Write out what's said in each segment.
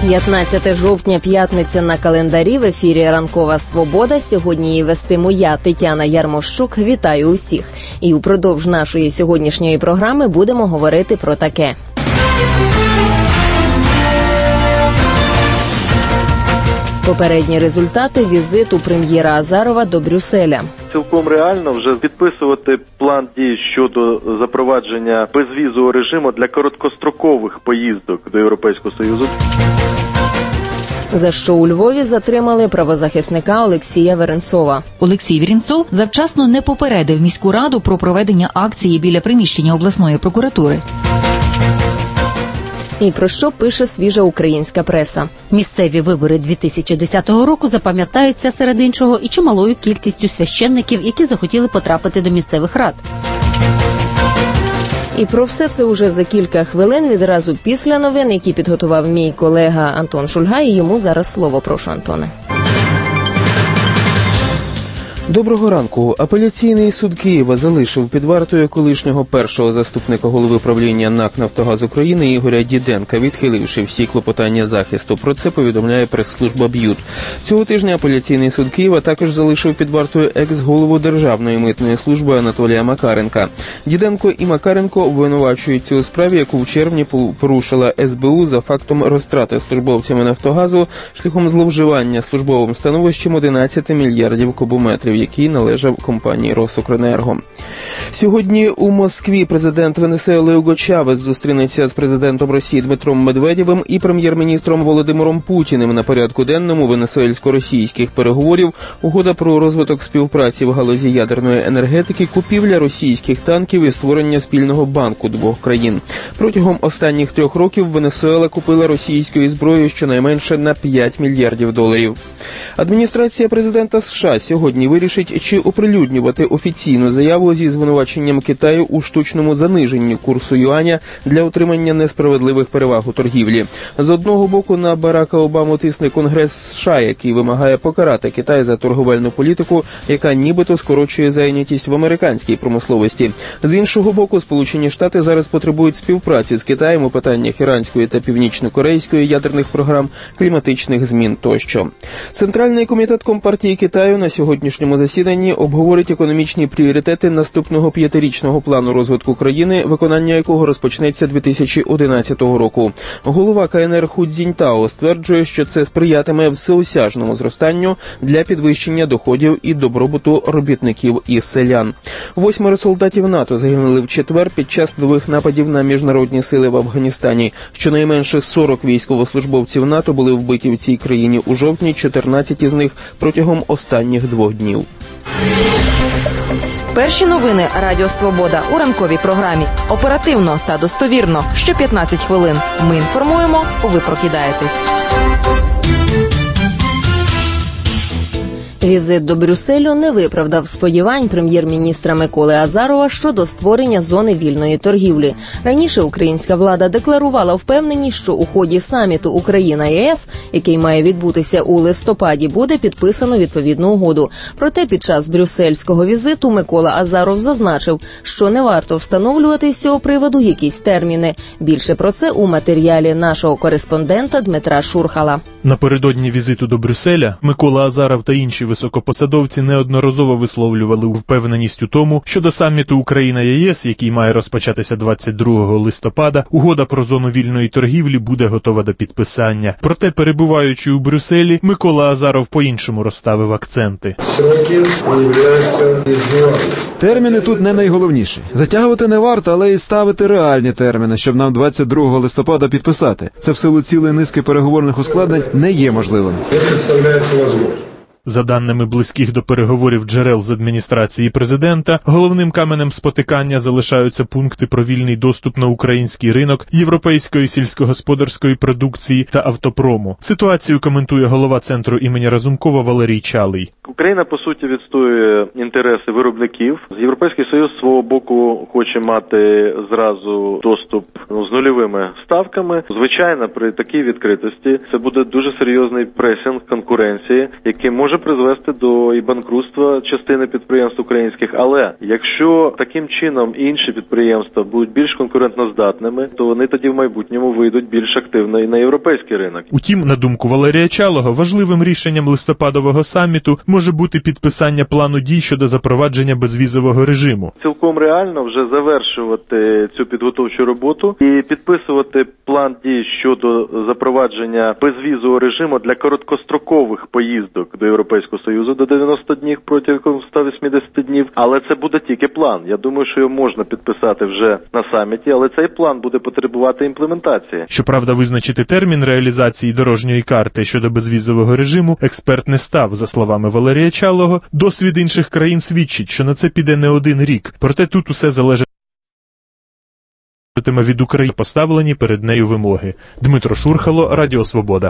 15 жовтня, п'ятниця на календарі. В ефірі «Ранкова Свобода». Сьогодні її вестиму я, Тетяна Ярмощук. Вітаю усіх. І упродовж нашої сьогоднішньої програми будемо говорити про таке. Попередні результати візиту прем'єра Азарова до Брюсселя. Цілком реально вже підписувати план дій щодо запровадження безвізового режиму для короткострокових поїздок до Європейського Союзу. За що у Львові затримали правозахисника Олексія Веренцова. Олексій Веренцов завчасно не попередив міську раду про проведення акції біля приміщення обласної прокуратури. І про що пише свіжа українська преса. Місцеві вибори 2010 року запам'ятаються серед іншого і чималою кількістю священників, які захотіли потрапити до місцевих рад. І про все це уже за кілька хвилин, відразу після новин, які підготував мій колега Антон Шульга, і йому зараз слово. Прошу, Антоне. Доброго ранку. Апеляційний суд Києва залишив під вартою колишнього першого заступника голови правління НАК «Нафтогаз України» Ігоря Діденка, відхиливши всі клопотання захисту. Про це повідомляє прес-служба Б'ЮТ. Цього тижня апеляційний суд Києва також залишив під вартою екс-голову Державної митної служби Анатолія Макаренка. Діденко і Макаренко обвинувачуються у справі, яку в червні порушила СБУ за фактом розтрати службовцями «Нафтогазу» шляхом зловживання службовим становищем 11 мільярдів кубометрів, який належав компанії «Росукренерго». Сьогодні у Москві президент Венесуели Уго Чавес зустрінеться з президентом Росії Дмитром Медведєвим і прем'єр-міністром Володимиром Путіним. На порядку денному венесуельсько-російських переговорів угода про розвиток співпраці в галузі ядерної енергетики, купівля російських танків і створення спільного банку двох країн. Протягом останніх 3 років Венесуела купила російської зброї щонайменше на 5 мільярдів доларів. Адміністрація президента США сьогодні вирішить, чи оприлюднювати офіційну заяву зі звинуваченням Китаю у штучному заниженні курсу юаня для отримання несправедливих переваг у торгівлі. З одного боку, на Барака Обаму тисне Конгрес США, який вимагає покарати Китай за торговельну політику, яка нібито скорочує зайнятість в американській промисловості. З іншого боку, Сполучені Штати зараз потребують співпраці з Китаєм у питаннях іранської та північно-корейської ядерних програм, кліматичних змін тощо. Центральний комітет Компартії Китаю на сьогоднішньому засіданні обговорить економічні пріоритети наступного 5-річного плану розвитку країни, виконання якого розпочнеться 2011 року. Голова КНР Ху Цзіньтао стверджує, що це сприятиме всеосяжному зростанню для підвищення доходів і добробуту робітників і селян. 8 солдатів НАТО загинули в четвер під час нових нападів на міжнародні сили в Афганістані. Щонайменше 40 військовослужбовців НАТО були вбиті в цій країні у жовтні, 14 із них протягом останніх 2 днів. Перші новини Радіо Свобода у ранковій програмі. Оперативно та достовірно. Що 15 хвилин. Ми інформуємо, ви прокидаєтесь. Візит до Брюсселю не виправдав сподівань прем'єр-міністра Миколи Азарова щодо створення зони вільної торгівлі. Раніше українська влада декларувала впевненість, що у ході саміту Україна-ЄС, який має відбутися у листопаді, буде підписано відповідну угоду. Проте під час брюссельського візиту Микола Азаров зазначив, що не варто встановлювати з цього приводу якісь терміни. Більше про це у матеріалі нашого кореспондента Дмитра Шурхала. Напередодні візиту до Брюсселя Микола Азаров та інші високопосадовці неодноразово висловлювали впевненість у тому, що до саміту Україна-ЄС, який має розпочатися 22 листопада, угода про зону вільної торгівлі буде готова до підписання. Проте, перебуваючи у Брюсселі, Микола Азаров по-іншому розставив акценти. Терміни тут не найголовніші. Затягувати не варто, але і ставити реальні терміни, щоб нам 22 листопада підписати. Це в силу цілої низки переговорних ускладнень не є можливим. За даними близьких до переговорів джерел з адміністрації президента, головним каменем спотикання залишаються пункти про вільний доступ на український ринок європейської сільськогосподарської продукції та автопрому. Ситуацію коментує голова центру імені Разумкова Валерій Чалий. Україна, по суті, відстоює інтереси виробників. Європейський Союз з свого боку хоче мати зразу доступ з нульовими ставками. Звичайно, при такій відкритості це буде дуже серйозний пресинг конкуренції, який може призвести до і банкрутства частини підприємств українських. Але якщо таким чином інші підприємства будуть більш конкурентноздатними, то вони тоді в майбутньому вийдуть більш активно і на європейський ринок. Утім, на думку Валерія Чалого, важливим рішенням листопадового саміту може бути підписання плану дій щодо запровадження безвізового режиму. Цілком реально вже завершувати цю підготовчу роботу і підписувати план дій щодо запровадження безвізового режиму для короткострокових поїздок до Європейського Союзу до 90 днів протягом 180 днів. Але це буде тільки план. Я думаю, що його можна підписати вже на саміті, але цей план буде потребувати імплементації. Щоправда, визначити термін реалізації дорожньої карти щодо безвізового режиму експерт не став. За словами Валерія Чалого, досвід інших країн свідчить, що на це піде не один рік. Проте тут усе залежить від України поставлені перед нею вимоги. Дмитро Шурхало, Радіо Свобода.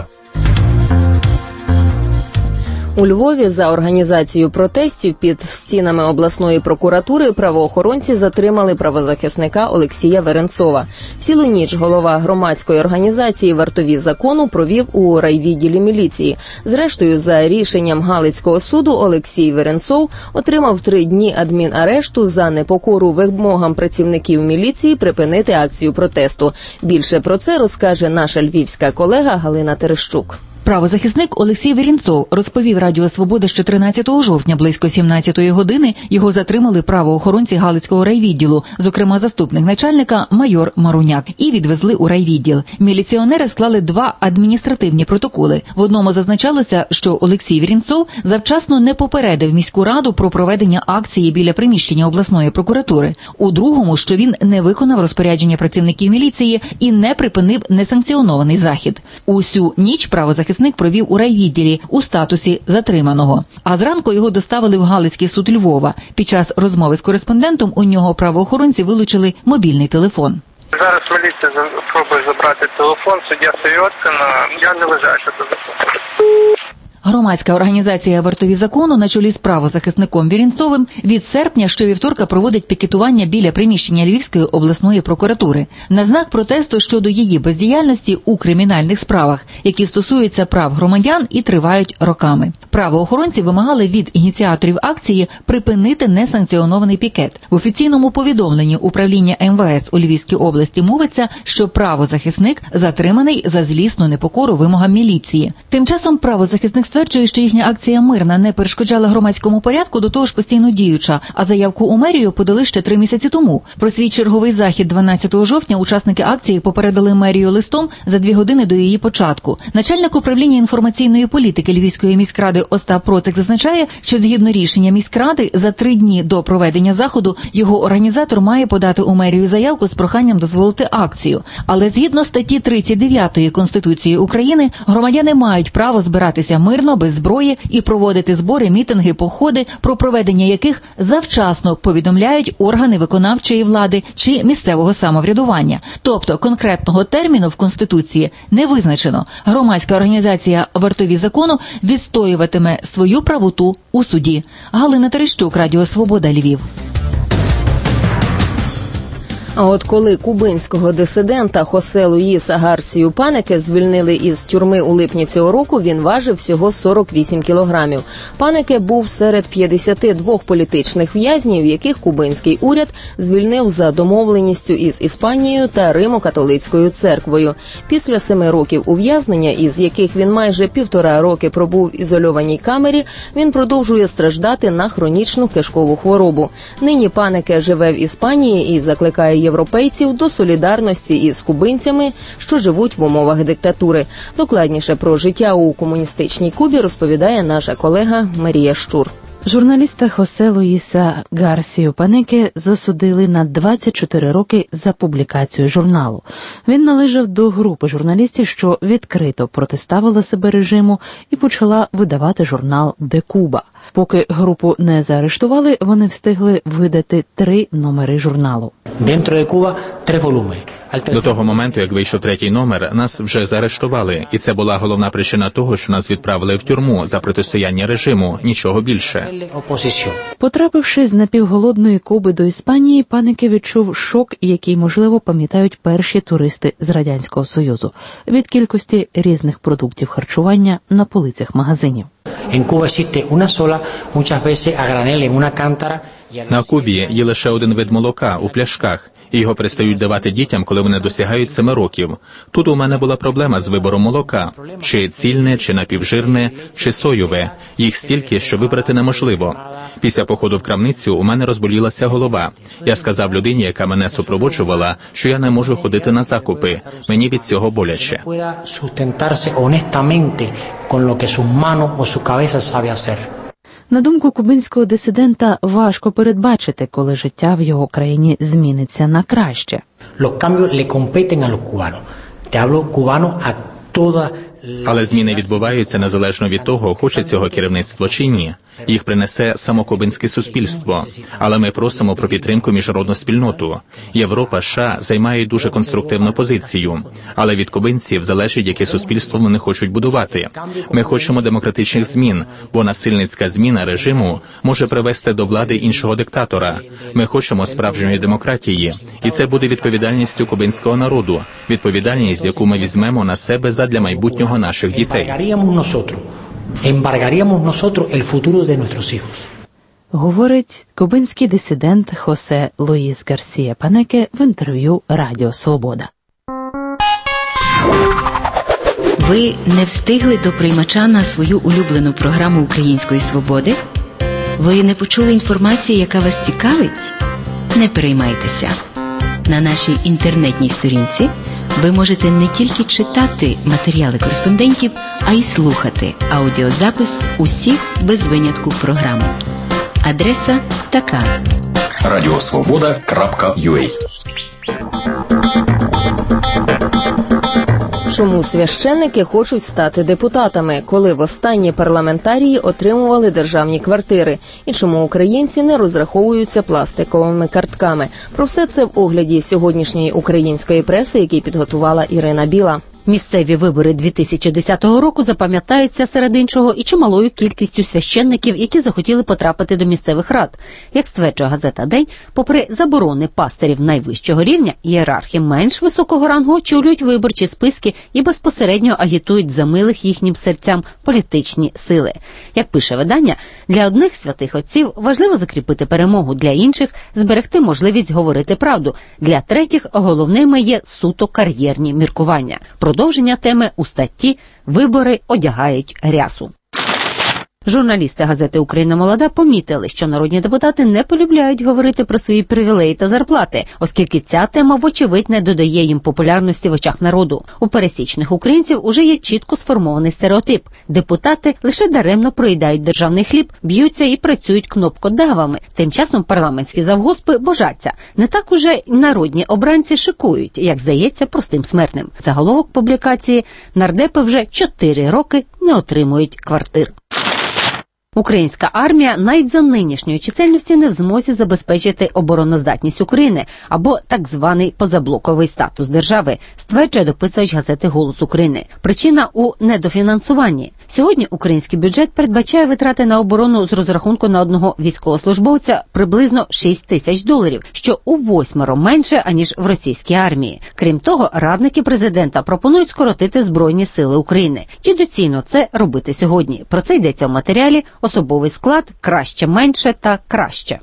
У Львові за організацію протестів під стінами обласної прокуратури правоохоронці затримали правозахисника Олексія Веренцова. Цілу ніч голова громадської організації «Вартові закону» провів у райвідділі міліції. Зрештою, за рішенням Галицького суду, Олексій Веренцов отримав 3 дні адмінарешту за непокору вимогам працівників міліції припинити акцію протесту. Більше про це розкаже наша львівська колега Галина Терещук. Правозахисник Олексій Веренцов розповів Радіо Свобода, що 13 жовтня близько 17-ї години його затримали правоохоронці Галицького райвідділу, зокрема заступник начальника майор Маруняк, і відвезли у райвідділ. Міліціонери склали 2 адміністративні протоколи. В одному зазначалося, що Олексій Веренцов завчасно не попередив міську раду про проведення акції біля приміщення обласної прокуратури. У другому, що він не виконав розпорядження працівників міліції і не припинив несанкціонований захід. Усю ніч правозахисник провів у райвідділі у статусі затриманого. А зранку його доставили в Галицький суд Львова. Під час розмови з кореспондентом у нього правоохоронці вилучили мобільний телефон. Зараз міліція спробує забрати телефон, суддя серйозно, я не вважаю, що це закон. Громадська організація «Вартові закону» на чолі з правозахисником Веренцовим від серпня щовівторка проводить пікетування біля приміщення Львівської обласної прокуратури на знак протесту щодо її бездіяльності у кримінальних справах, які стосуються прав громадян і тривають роками. Правоохоронці вимагали від ініціаторів акції припинити несанкціонований пікет. В офіційному повідомленні управління МВС у Львівській області мовиться, що правозахисник затриманий за злісну непокору вимогам міліції. Тим часом правозахисник стверджує, що їхня акція мирна, не перешкоджала громадському порядку, до того ж постійно діюча, а заявку у мерію подали ще 3 місяці тому. Про свій черговий захід 12 жовтня учасники акції попередили мерію листом за 2 години до її початку. Начальник управління інформаційної політики Львівської міськради Остап Процик зазначає, що згідно рішення міськради за 3 дні до проведення заходу його організатор має подати у мерію заявку з проханням дозволити акцію. Але згідно статті 39 Конституції України громадяни мають право збиратися мирно, без зброї і проводити збори, мітинги, походи, про проведення яких завчасно повідомляють органи виконавчої влади чи місцевого самоврядування. Тобто конкретного терміну в Конституції не визначено. Громадська організація «Вартові закону» відстоюватиме свою правоту у суді. Галина Терещук, Радіо Свобода, Львів. А от коли кубинського дисидента Хосе Луїса Гарсію Панеке звільнили із тюрми у липні цього року, він важив всього 48 кілограмів. Панеке був серед 52 політичних в'язнів, яких кубинський уряд звільнив за домовленістю із Іспанією та Римо-католицькою церквою. Після 7 років ув'язнення, із яких він майже 1,5 роки пробув в ізольованій камері, він продовжує страждати на хронічну кишкову хворобу. Нині Панеке живе в Іспанії і закликає європейців до солідарності із кубинцями, що живуть в умовах диктатури. Докладніше про життя у комуністичній Кубі розповідає наша колега Марія Щур. Журналіста Хосе Луїса Гарсію Панеке засудили на 24 роки за публікацію журналу. Він належав до групи журналістів, що відкрито протиставила себе режиму і почала видавати журнал «Де Куба». Поки групу не заарештували, вони встигли видати 3 номери журналу. До того моменту, як вийшов 3-й номер, нас вже заарештували. І це була головна причина того, що нас відправили в тюрму за протистояння режиму, нічого більше. Потрапивши з напівголодної Куби до Іспанії, Панеке відчув шок, який, можливо, пам'ятають перші туристи з Радянського Союзу, від кількості різних продуктів харчування на полицях магазинів. На Кубі є лише один вид молока у пляшках, і його перестають давати дітям, коли вони досягають 7 років. Тут у мене була проблема з вибором молока. Чи цільне, чи напівжирне, чи соєве. Їх стільки, що вибрати неможливо. Після походу в крамницю у мене розболілася голова. Я сказав людині, яка мене супроводжувала, що я не можу ходити на закупи. Мені від цього боляче. На думку кубинського дисидента, важко передбачити, коли життя в його країні зміниться на краще. Але зміни відбуваються незалежно від того, хоче цього керівництво чи ні. Їх принесе само кубинське суспільство. Але ми просимо про підтримку міжнародну спільноту. Європа, США займають дуже конструктивну позицію. Але від кубинців залежить, яке суспільство вони хочуть будувати. Ми хочемо демократичних змін, бо насильницька зміна режиму може привести до влади іншого диктатора. Ми хочемо справжньої демократії. І це буде відповідальністю кубинського народу. Відповідальність, яку ми візьмемо на себе задля майбутнього наших дітей. Говорить кубинський дисидент Хосе Луїс Гарсія Панеке в інтерв'ю Радіо Свобода. Ви не встигли до приймача на свою улюблену програму Української свободи? Ви не почули інформації, яка вас цікавить? Не переймайтеся. На нашій інтернетній сторінці ви можете не тільки читати матеріали кореспондентів, а й слухати аудіозапис усіх без винятку програм. Адреса така: radiosvoboda.ua. Чому священники хочуть стати депутатами, коли востаннє парламентарії отримували державні квартири? І чому українці не розраховуються пластиковими картками? Про все це в огляді сьогоднішньої української преси, який підготувала Ірина Біла. Місцеві вибори 2010 року запам'ятаються серед іншого і чималою кількістю священників, які захотіли потрапити до місцевих рад. Як стверджує газета «День», попри заборони пастирів найвищого рівня, ієрархи менш високого рангу очолюють виборчі списки і безпосередньо агітують за милих їхнім серцям політичні сили. Як пише видання, для одних святих отців важливо закріпити перемогу, для інших – зберегти можливість говорити правду, для третіх головними є суто кар'єрні міркування. Продовження теми у статті «Вибори одягають рясу». Журналісти газети «Україна молода» помітили, що народні депутати не полюбляють говорити про свої привілеї та зарплати, оскільки ця тема, вочевидь, не додає їм популярності в очах народу. У пересічних українців уже є чітко сформований стереотип. Депутати лише даремно проїдають державний хліб, б'ються і працюють кнопкодавами. Тим часом парламентські завгоспи божаться. Не так уже народні обранці шикують, як здається простим смертним. Заголовок публікації «Нардепи вже 4 роки не отримують квартир». Українська армія навіть за нинішньої чисельності не в змозі забезпечити обороноздатність України або так званий позаблоковий статус держави, стверджує дописувач газети «Голос України». Причина у недофінансуванні. Сьогодні український бюджет передбачає витрати на оборону з розрахунку на одного військовослужбовця приблизно $6 000, що у 8 менше, аніж в російській армії. Крім того, радники президента пропонують скоротити Збройні сили України. Чи доцільно це робити сьогодні? Про це йдеться в матеріалі «Особовий склад. Краще, менше та краще».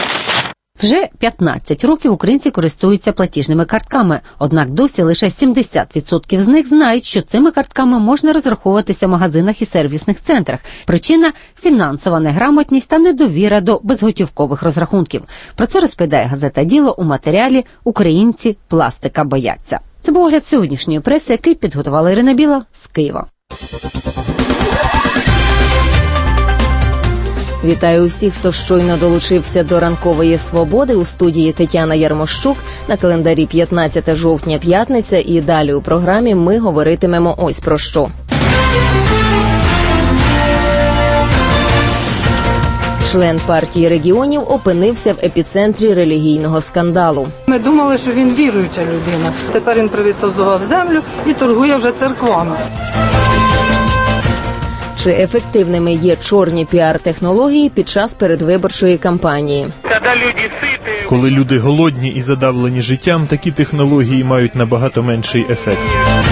Вже 15 років українці користуються платіжними картками, однак досі лише 70% з них знають, що цими картками можна розраховуватися в магазинах і сервісних центрах. Причина – фінансова неграмотність та недовіра до безготівкових розрахунків. Про це розповідає газета «Діло» у матеріалі «Українці пластика бояться». Це був огляд сьогоднішньої преси, який підготувала Ірина Біла з Києва. Вітаю усіх, хто щойно долучився до ранкової свободи. У студії Тетяна Ярмощук. На календарі 15 жовтня, п'ятниця, і далі у програмі ми говоритимемо ось про що. Член партії регіонів опинився в епіцентрі релігійного скандалу. Ми думали, що він віруюча людина. Тепер він приватизував землю і торгує вже церквами. Чи ефективними є чорні піар-технології під час передвиборчої кампанії? Коли люди голодні і задавлені життям, такі технології мають набагато менший ефект.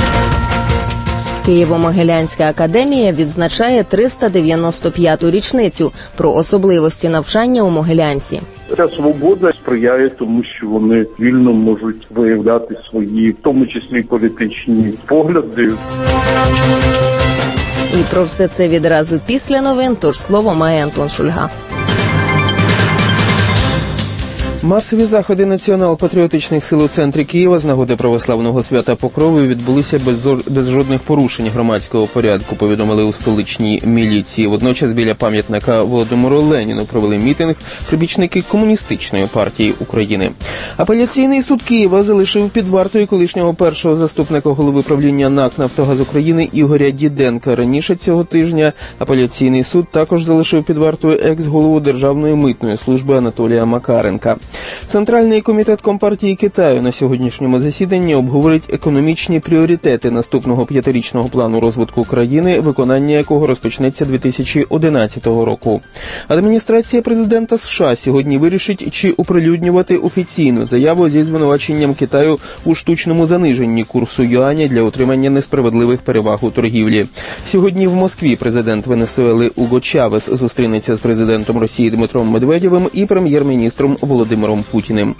Києво-Могилянська академія відзначає 395-ту річницю про особливості навчання у Могилянці. Ця свобода сприяє тому, що вони вільно можуть виявляти свої, в тому числі політичні погляди. І про все це відразу після новин, тож слово має Антон Шульга. Масові заходи націонал-патріотичних сил у центрі Києва з нагоди православного свята Покрови відбулися без жодних порушень громадського порядку, повідомили у столичній міліції. Водночас біля пам'ятника Володимиру Леніну провели мітинг прибічники Комуністичної партії України. Апеляційний суд Києва залишив під вартою колишнього першого заступника голови правління НАК «Нафтогаз України» Ігоря Діденка. Раніше цього тижня апеляційний суд також залишив під вартою екс-голову Державної митної служби Анатолія Макаренка. Центральний комітет Компартії Китаю на сьогоднішньому засіданні обговорить економічні пріоритети наступного 5-річного плану розвитку країни, виконання якого розпочнеться 2011 року. Адміністрація президента США сьогодні вирішить, чи оприлюднювати офіційну заяву зі звинуваченням Китаю у штучному заниженні курсу юаня для отримання несправедливих переваг у торгівлі. Сьогодні в Москві президент Венесуели Уго Чавес зустрінеться з президентом Росії Дмитром Медведєвим і прем'єр-міністром Володимиром Путіним.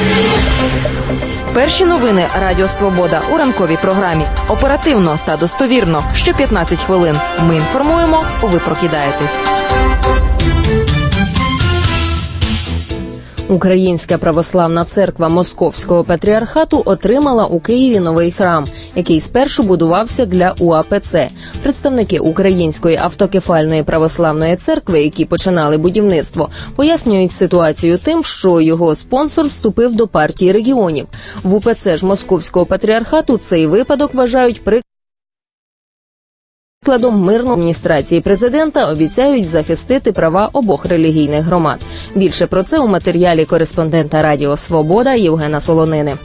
Перші новини Радіо Свобода у ранковій програмі. Оперативно та достовірно. Що 15 хвилин. Ми інформуємо, ви прокидаєтесь. Українська православна церква Московського патріархату отримала у Києві новий храм, який спершу будувався для УАПЦ. Представники Української автокефальної православної церкви, які починали будівництво, пояснюють ситуацію тим, що його спонсор вступив до партії регіонів. В УПЦ ж Московського патріархату цей випадок вважають прикладом мирної адміністрації президента, обіцяють захистити права обох релігійних громад. Більше про це у матеріалі кореспондента Радіо Свобода Євгена Солонини.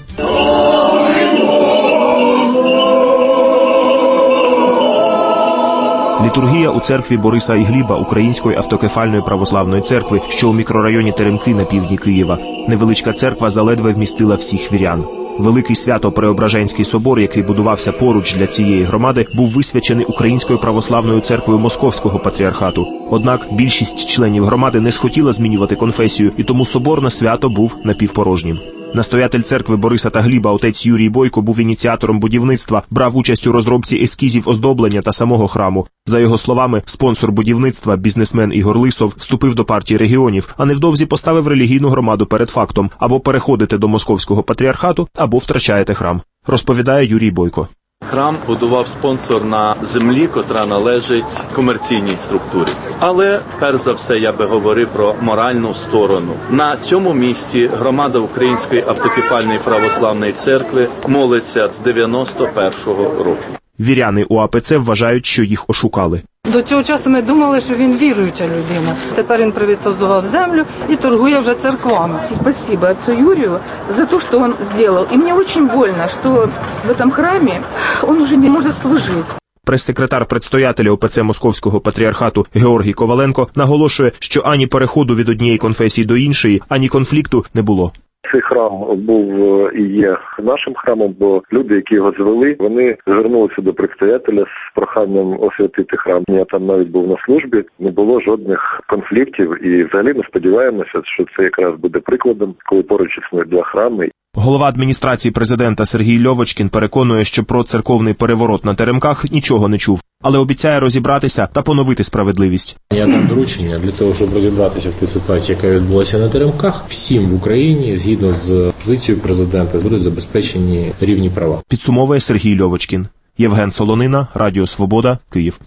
Літургія у церкві Бориса і Гліба Української автокефальної православної церкви, що у мікрорайоні Теремки на півдні Києва. Невеличка церква заледве вмістила всіх вірян. Великий Свято-Преображенський собор, який будувався поруч для цієї громади, був висвячений Українською православною церквою Московського патріархату. Однак більшість членів громади не схотіла змінювати конфесію, і тому собор на свято був напівпорожнім. Настоятель церкви Бориса та Гліба, отець Юрій Бойко, був ініціатором будівництва, брав участь у розробці ескізів оздоблення та самого храму. За його словами, спонсор будівництва, бізнесмен Ігор Лисов, вступив до партії регіонів, а невдовзі поставив релігійну громаду перед фактом: або переходите до Московського патріархату, або втрачаєте храм. Розповідає Юрій Бойко. Храм будував спонсор на землі, котра належить комерційній структурі. Але, перш за все, я би говорив про моральну сторону. На цьому місці громада Української автокефальної православної церкви молиться з 91-го року. Віряни УАПЦ вважають, що їх ошукали. До цього часу ми думали, що він віруюча людина. Тепер він приватизував землю і торгує вже церквами. Спасибо отцу Юрию за то, что он сделал. И мне очень больно, что в этом храме он уже не может служить. Прес-секретар предстоятеля ОПЦ Московського патріархату Георгій Коваленко наголошує, що ані переходу від однієї конфесії до іншої, ані конфлікту не було. Цей храм був і є нашим храмом, бо люди, які його звели, вони звернулися до предстоятеля з проханням освятити храм. Я там навіть був на службі, не було жодних конфліктів, і взагалі ми сподіваємося, що це якраз буде прикладом, коли поруч існують два храми. Голова адміністрації президента Сергій Льовочкін переконує, що про церковний переворот на Теремках нічого не чув, але обіцяє розібратися та поновити справедливість. Я дам доручення для того, щоб розібратися в тій ситуації, яка відбулася на Теремках. Всім в Україні, згідно з позицією президента, будуть забезпечені рівні права. Підсумовує Сергій Льовочкін. Євген Солонина, Радіо Свобода, Київ.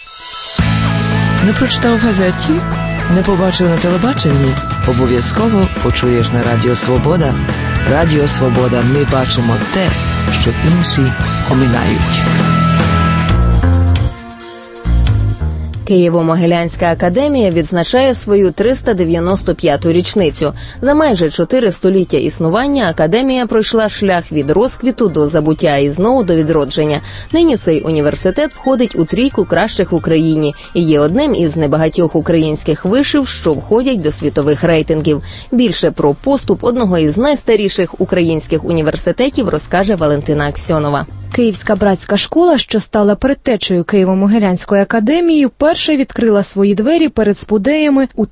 Не прочитав в газеті? Не побачив на телебаченні? Обов'язково почуєш на Радіо Свобода. Радіо Свобода. Ми бачимо те, що інші оминають. Києво-Могилянська академія відзначає свою 395-ту річницю. За майже 4 століття існування академія пройшла шлях від розквіту до забуття і знову до відродження. Нині цей університет входить у трійку кращих в Україні і є одним із небагатьох українських вишів, що входять до світових рейтингів. Більше про поступ одного із найстаріших українських університетів розкаже Валентина Аксьонова. Київська братська школа, що стала предтечею Києво-Могилянської академії, вперше відкрила свої двері перед спудеями у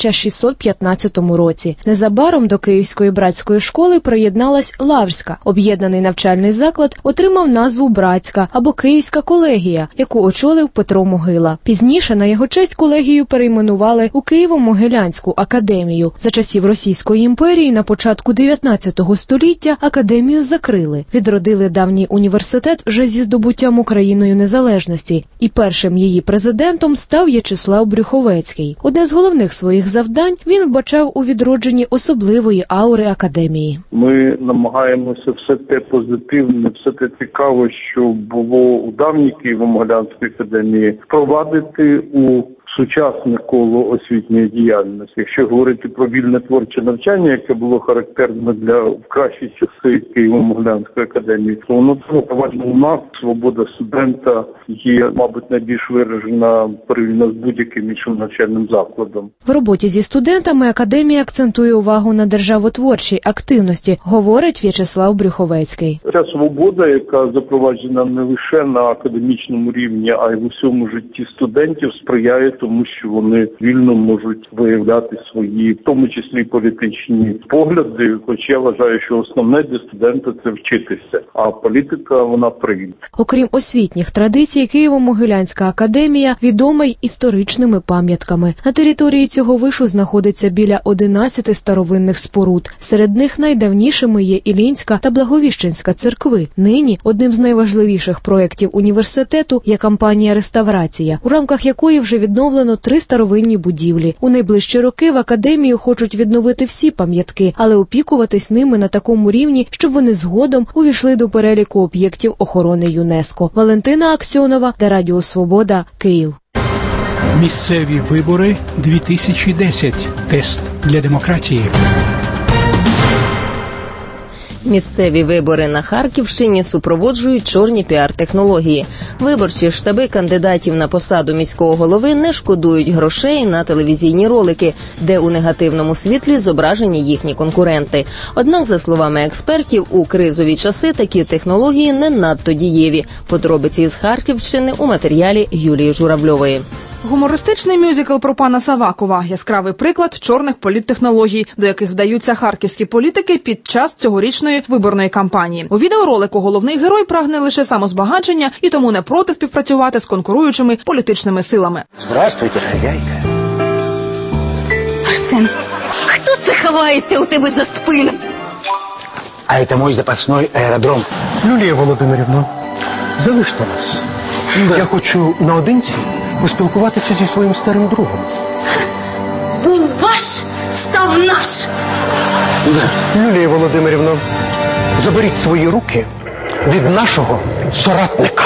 1615 році. Незабаром до Київської братської школи приєдналась Лаврська. Об'єднаний навчальний заклад отримав назву Братська або Київська колегія, яку очолив Петро Могила. Пізніше на його честь колегію перейменували у Києво-Могилянську академію. За часів Російської імперії на початку 19 століття академію закрили. Відродили давній університет вже зі здобуттям Україною незалежності, і першим її президентом став В'ячеслав Брюховецький. Одне з головних своїх завдань він вбачав у відродженні особливої аури академії. Ми намагаємося все те позитивне, все те цікаве, що було у давній Києво-Могилянській академії, впровадити у сучасне коло освітньої діяльності. Якщо говорити про вільне творче навчання, яке було характерне для кращі часи Києво-Могилянської академії, то воно проваджено у нас. Свобода студента є, мабуть, найбільш виражена порівняно з будь-яким іншим навчальним закладом. В роботі зі студентами академія акцентує увагу на державотворчій активності, говорить В'ячеслав Брюховецький. Ця свобода, яка запроваджена не лише на академічному рівні, а й в усьому житті студентів, сприяє тому, що вони вільно можуть виявляти свої, в тому числі політичні погляди, хоч я вважаю, що основне для студента – це вчитися, а політика, вона прийде. Окрім освітніх традицій, Києво-Могилянська академія відома й історичними пам'ятками. На території цього вишу знаходиться біля 11 старовинних споруд. Серед них найдавнішими є Іллінська та Благовіщенська церкви. Нині одним з найважливіших проєктів університету є кампанія «Реставрація», у рамках якої вже відновлено 3 старовинні будівлі. У найближчі роки в академію хочуть відновити всі пам'ятки, але опікуватись ними на такому рівні, щоб вони згодом увійшли до переліку об'єктів охорони ЮНЕСКО. Валентина Аксьонова, Радіо Свобода, Київ. Місцеві вибори 2010. Тест для демократії. Місцеві вибори на Харківщині супроводжують чорні піар-технології. Виборчі штаби кандидатів на посаду міського голови не шкодують грошей на телевізійні ролики, де у негативному світлі зображені їхні конкуренти. Однак, за словами експертів, у кризові часи такі технології не надто дієві. Подробиці із Харківщини у матеріалі Юлії Журавльової. Гумористичний мюзикл про пана Савакова – яскравий приклад чорних політтехнологій, до яких вдаються харківські політики під час цьогорічної виборної кампанії. У відеоролику головний герой прагне лише самозбагачення і тому не проти співпрацювати з конкуруючими політичними силами. Здравствуйте, хазяйка. Арсен, хто це ховається у тебе за спину? А це мій запасний аеродром. Юлія Володимирівна, залиште нас. Я хочу наодинці поспілкуватися зі своїм старим другом. Був ваш, став наш. Юлія Володимирівна, заберіть свої руки від нашого соратника.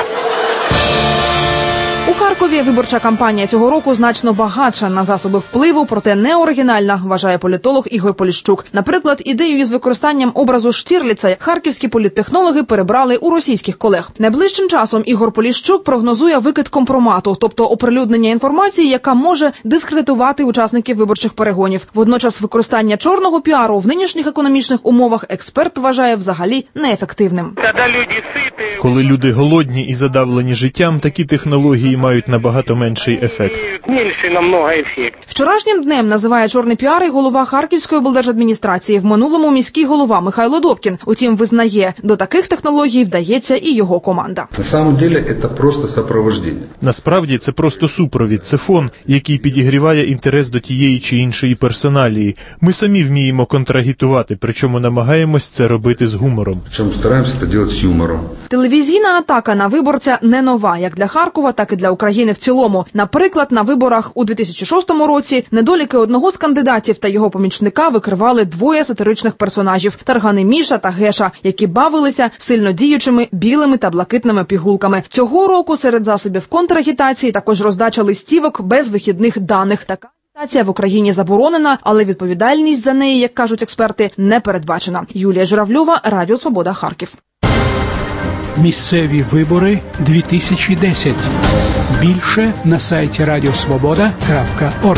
У Харкові виборча кампанія цього року значно багатша на засоби впливу, проте не оригінальна, вважає політолог Ігор Поліщук. Наприклад, ідею із використанням образу Штірліца харківські політтехнологи перебрали у російських колег. Найближчим часом Ігор Поліщук прогнозує викид компромату, тобто оприлюднення інформації, яка може дискредитувати учасників виборчих перегонів. Водночас використання чорного піару в нинішніх економічних умовах експерт вважає взагалі неефективним. Коли люди голодні і задавлені життям, такі технології мають набагато менший ефект. Вчорашнім днем називає чорний піар і голова Харківської облдержадміністрації, в минулому міський голова Михайло Добкін. Утім, визнає, до таких технологій вдається і його команда. Насправді це просто супровід, це фон, який підігріває інтерес до тієї чи іншої персоналії. Ми самі вміємо контрагітувати, причому намагаємось це робити з гумором. Телевізійна атака на виборця не нова, як для Харкова, так і для України. України в цілому. Наприклад, на виборах у 2006 році недоліки одного з кандидатів та його помічника викривали двоє сатиричних персонажів – Таргани Міша та Геша, які бавилися сильно діючими білими та блакитними пігулками. Цього року серед засобів контрагітації також роздача листівок без вихідних даних. Така агітація в Україні заборонена, але відповідальність за неї, як кажуть експерти, не передбачена. Юлія Журавльова, Радіо Свобода, Харків. Місцеві вибори 2010. Більше на сайті radiosvoboda.org.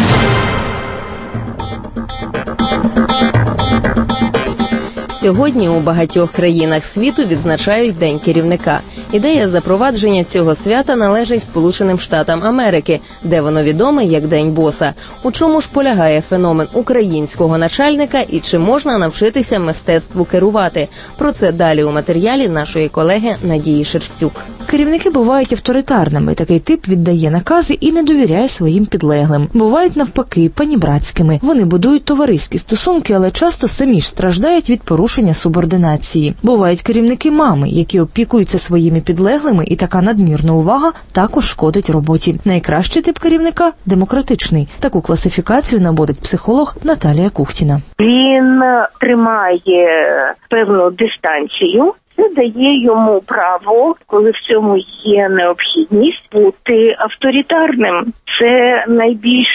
Сьогодні у багатьох країнах світу відзначають День керівника. Ідея запровадження цього свята належить Сполученим Штатам Америки, де воно відоме як День боса. У чому ж полягає феномен українського начальника і чи можна навчитися мистецтву керувати? Про це далі у матеріалі нашої колеги Надії Шерстюк. Керівники бувають авторитарними. Такий тип віддає накази і не довіряє своїм підлеглим. Бувають навпаки панібратськими. Вони будують товариські стосунки, але часто самі ж страждають від порушення субординації. Бувають керівники мами, які опікуються своїми підлеглими, і така надмірна увага також шкодить роботі. Найкращий тип керівника – демократичний. Таку класифікацію наводить психолог Наталія Кухтіна. Він тримає певну дистанцію. Це дає йому право, коли в цьому є необхідність, бути авторитарним. Це найбільш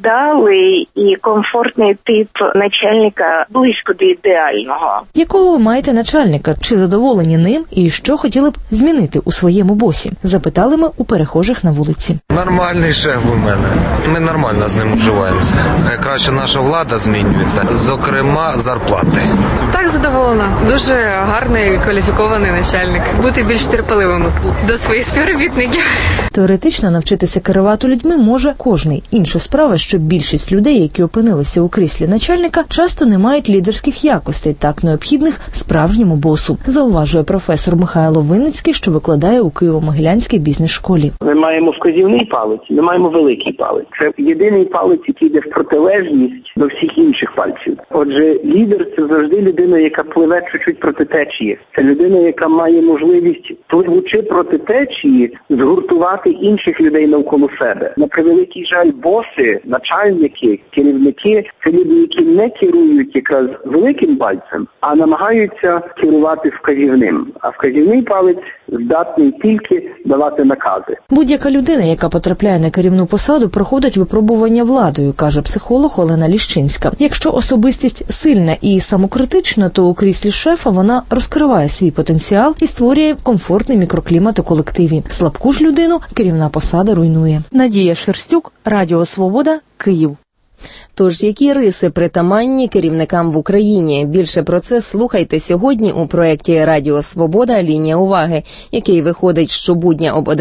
вдалий і комфортний тип начальника, близько до ідеального. Якого ви маєте начальника? Чи задоволені ним? І що хотіли б змінити у своєму босі? Запитали ми у перехожих на вулиці. Нормальний шеф у мене. Ми нормально з ним уживаємося. Краще наша влада змінюється, зокрема зарплати. Так, задоволена. Дуже гарний, кваліфікований начальник. Бути більш терпеливим до своїх співробітників. Теоретично навчитися керувати людьми може кожний. Інша справа, що більшість людей, які опинилися у кріслі начальника, часто не мають лідерських якостей, так необхідних справжньому босу, зауважує професор Михайло Винницький, що викладає у Києво-Могилянській бізнес-школі. Ми маємо вказівний палець, ми маємо великий палець. Це єдиний палець, який йде в протилежність до всіх інших пальців. Отже, лідер – це завжди людина, яка пливе чуть-чуть проти течії. Це людина, яка має можливість, пливучи проти течії, згуртувати інших людей навколо себе. На превеликий жаль, боси, начальники, керівники – це люди, які не керують якраз великим пальцем, а намагаються керувати вказівним. А вказівний палець здатний тільки давати накази. Будь-яка людина, яка потрапляє на керівну посаду, проходить випробування владою, каже психолог Олена Ліщинська. Якщо особистість сильна і самокритична, то у кріслі шефа вона розкриває свій потенціал і створює комфортний мікроклімат у колективі. Слабку ж людину керівна посада руйнує. Надія Шерстюк, Радіо Свобода, Київ. Тож, які риси притаманні керівникам в Україні? Більше про це слухайте сьогодні у проєкті «Радіо Свобода. Лінія уваги», який виходить щобудня об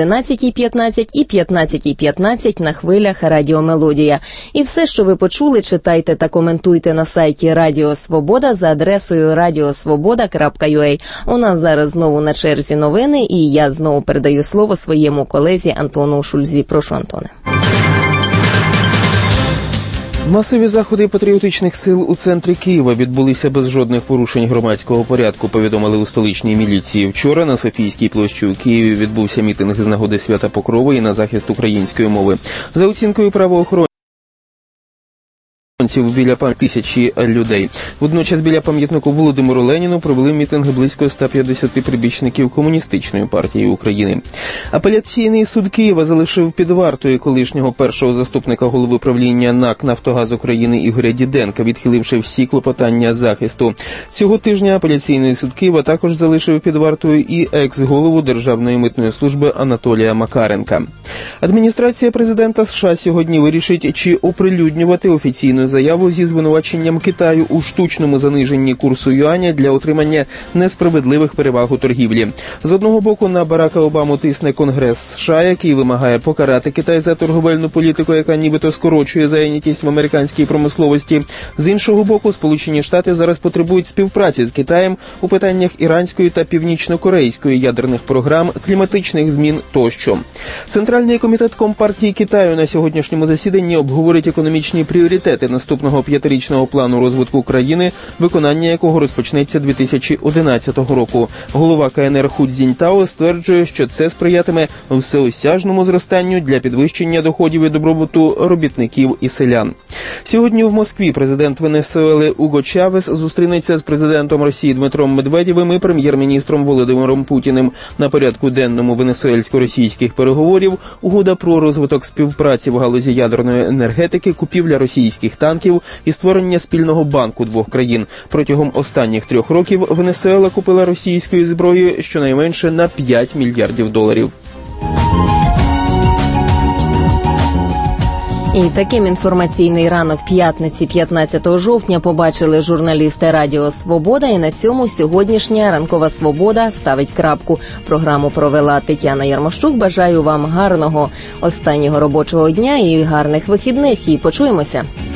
11:15 і 15:15 на хвилях Радіо Мелодія. І все, що ви почули, читайте та коментуйте на сайті Радіо Свобода за адресою radiosvoboda.ua. У нас зараз знову на черзі новини, і я знову передаю слово своєму колезі Антону Шульзі. Прошу, Антоне. Масові заходи патріотичних сил у центрі Києва відбулися без жодних порушень громадського порядку, повідомили у столичній міліції. Вчора на Софійській площі у Києві відбувся мітинг з нагоди Свята Покрови і на захист української мови. За оцінкою правоохоронців, біля тисячі людей. Водночас біля пам'ятнику Володимиру Леніну провели мітинг близько 150 прибічників Комуністичної партії України. Апеляційний суд Києва залишив під вартою колишнього першого заступника голови правління НАК «Нафтогаз України» Ігоря Діденка, відхиливши всі клопотання захисту. Цього тижня апеляційний суд Києва також залишив під вартою і екс-голову Державної митної служби Анатолія Макаренка. Адміністрація президента США сьогодні вирішить, чи оприлюднювати офіційну заяву зі звинуваченням Китаю у штучному заниженні курсу юаня для отримання несправедливих переваг у торгівлі. З одного боку, на Барака Обаму тисне Конгрес США, який вимагає покарати Китай за торговельну політику, яка нібито скорочує зайнятість в американській промисловості. З іншого боку, Сполучені Штати зараз потребують співпраці з Китаєм у питаннях іранської та північно-корейської ядерних програм, кліматичних змін тощо. Центральний комітет Компартії Китаю на сьогоднішньому засіданні обговорить економічні пріоритети наступного 5-річного плану розвитку країни, виконання якого розпочнеться 2011 року. Голова КНР Ху Цзіньтао стверджує, що це сприятиме всеосяжному зростанню для підвищення доходів і добробуту робітників і селян. Сьогодні в Москві президент Венесуели Уго Чавес зустрінеться з президентом Росії Дмитром Медведєвим і прем'єр-міністром Володимиром Путіним. На порядку денному венесуельсько-російських переговорів угода про розвиток співпраці в галузі ядерної енергетики, купівля російських танків і створення спільного банку двох країн. Протягом останніх 3 років Венесуела купила російської зброї щонайменше на $5 мільярдів. І таким інформаційний ранок п'ятниці 15 жовтня побачили журналісти Радіо Свобода. І на цьому сьогоднішня ранкова свобода ставить крапку. Програму провела Тетяна Ярмощук. Бажаю вам гарного останнього робочого дня і гарних вихідних. І почуємося.